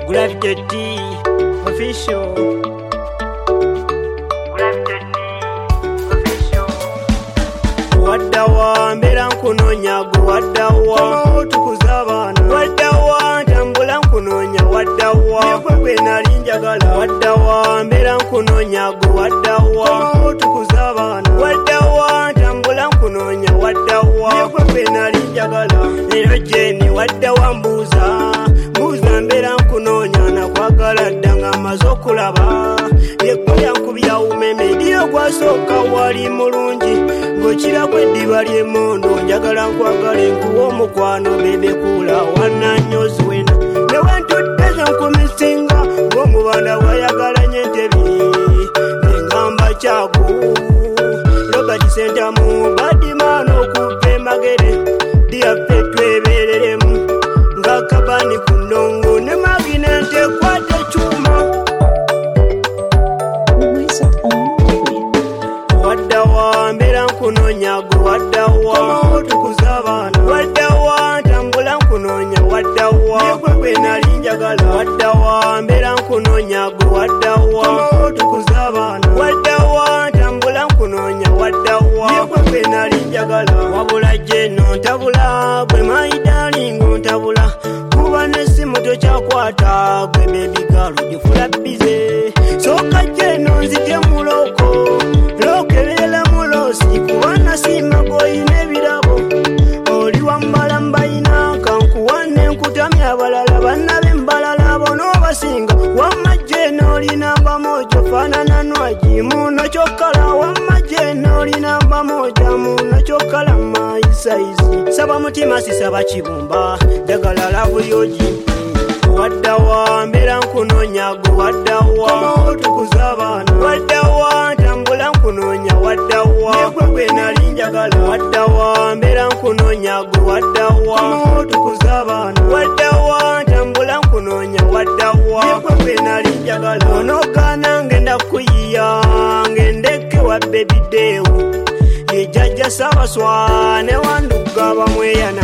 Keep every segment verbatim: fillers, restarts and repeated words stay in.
Gravity D official. Gravity D official. Wadawa mbera nkunonya gwe wadawa tukuzabana wadawa tambula nkunonya wadawa yekwe gwe nali njagala wadawa mbera nkunonya gwe wadawa tukuzabana wadawa tambula nkunonya wadawa yekwe gwe nali njagala lero jeni wadawa mbuuza mbuuza mbera nkunonya nakwagala ddanga amaze okulaba yekwe yankubya umeme ndiyo gwasooka wali mulungi ng'okirako eddiba ly'emmondo njagala nkwagala enkuwa omukwano bebe kula wananyozi wena newentuddezo nkumisinga ng'omubanda wayagalanye entebi engamba kyagu Robert Sentamu badimano okuva emagere diyaffe twebereremu ng'akabani ku nnongo ne maginente kwata ekyuma wadawa mbera nkunonya gwe wadawa tukuzabana wadawa tambula nkunonya wadawa yekwe gwe nali njagala wadawa mbera nkunonya gwe wadawa tukuzabana wadawa tambula nkunonya wadawa yekwe gwe nali njagala wabula jeno ntabula gwe maidalingo ntabula kuba nesimu tokyakwata gwe bebigalu gifula bize soka jeno nzije muloko lokelela mulosi kubana simagoyi n'ebirabo oli wambala mbayina kankuwane nkutamya abalala bannabe mbalala bono basinga wamajje n'oli namba moja fanana nwaji muno kyokala wamajje n'oli namba moja muno kyokala maisaizi saba mutima sisaba kibumba jagala lavu yoji wadawa mbera nkunonya gwe wadawa tukuzabana wadawa tambula nkunonya wadawa yekwe gwe nali njagala wadawa mbera nkunonya gwe wadawa tukuzabana wadawa tambula nkunonya wadawa yekwe gwe nali njagala onogana ngenda kuyiya ngendeke wa baby dewu ejajja sabaswa ne wanduga bamweyana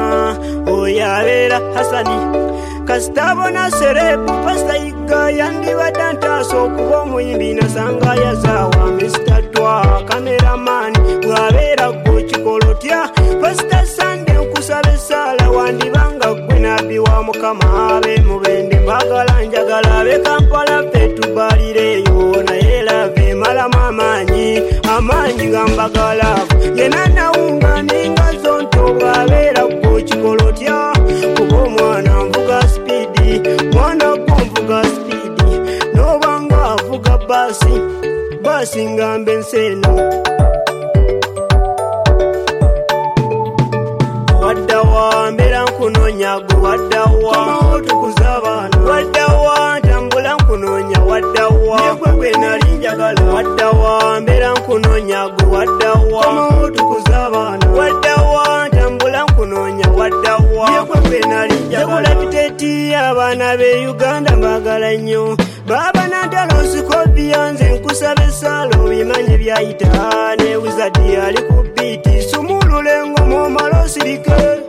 oyabeera Hasani kastabona serebu pasta iga yandibadde ntaasa okuba omuyimbi nasanga yazaawa Mister Twa kameramani bwabeera gwe kikola otya pasta Sande nkusaba essaala wandibanga gwe nabbi wa Mukama abe mubende mbagala njagala abe Kampala ffe tubalireeyo naye lave malamu amaanyi amaanyi gambagala yena nawunga ninga zonto bwabeera gwe kikola otya kuba omwana nvuga speedi mwana kumvuga speedi nobanga avuga basi basi ngambe nseno wadawa mbera nkunonya gwe wadawa tukuzabana wadawa tambula nkunonya wadawa yekwe gwe nali njagala wadawa mbera nkunonya gwe wadawa tukuzabana wadawa tambula nkunonya wadawa yekwe gwe nali njagala biteti abaana be Uganda mbagala nnyo baba natalo sikobya nze nkusaba essaala obimanyi byayita ne wizadi ali ku biti sumulule ngoma omala osirike